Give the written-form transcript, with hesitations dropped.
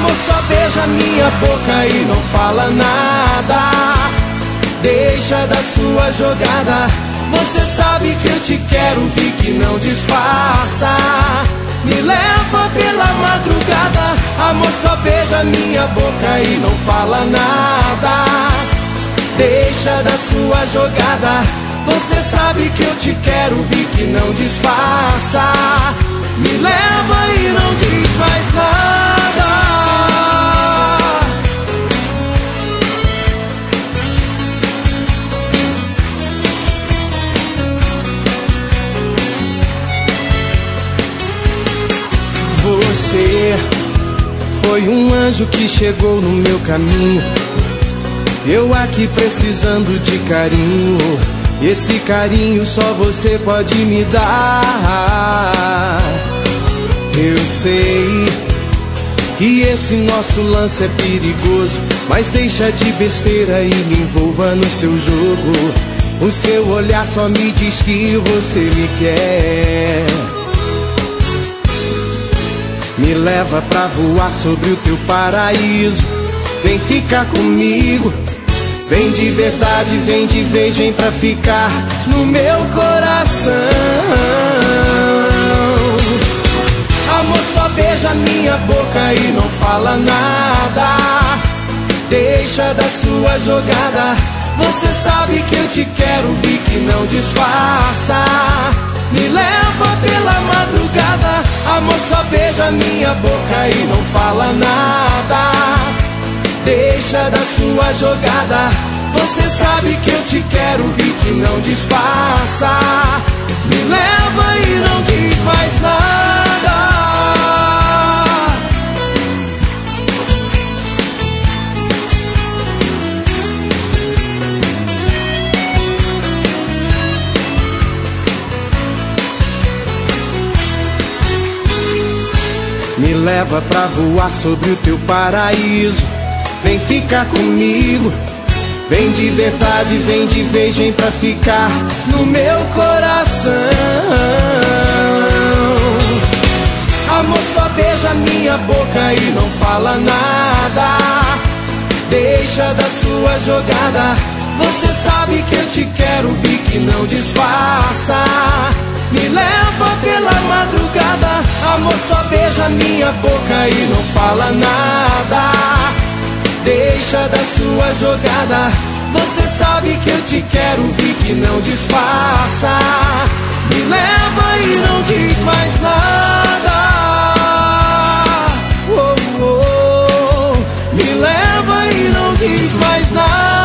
Amor, só beija minha boca e não fala nada. Deixa da sua jogada. Você sabe que eu te quero, vi que não disfarça. Me leva pela madrugada. Amor, só beija minha boca e não fala nada. Deixa da sua jogada. Você sabe que eu te quero, vi que não disfarça. Me leva e não diz mais nada. Você foi um anjo que chegou no meu caminho. Eu aqui precisando de carinho. Esse carinho só você pode me dar. Eu sei que esse nosso lance é perigoso, mas deixa de besteira e me envolva no seu jogo. O seu olhar só me diz que você me quer. Me leva pra voar sobre o teu paraíso. Vem ficar comigo. Vem de verdade, vem de vez, vem pra ficar no meu coração. Amor, só beija minha boca e não fala nada. Deixa da sua jogada. Você sabe que eu te quero, vi que não disfarça. Me leva pela madrugada. Amor, só beija minha boca e não fala nada. Deixa da sua jogada. Você sabe que eu te quero, vi que não disfarça. Me leva e não diz mais nada. Me leva pra voar sobre o teu paraíso. Vem ficar comigo. Vem de verdade, vem de vez, vem pra ficar no meu coração. Amor, só beija minha boca e não fala nada. Deixa da sua jogada. Você sabe que eu te quero, vi que não disfarça. Me leva pela madrugada. Amor, só beija minha boca e não fala nada. Deixa da sua jogada. Você sabe que eu te quero, vi que não disfarça. Me leva e não diz mais nada. Oh, oh, oh. Me leva e não diz mais nada.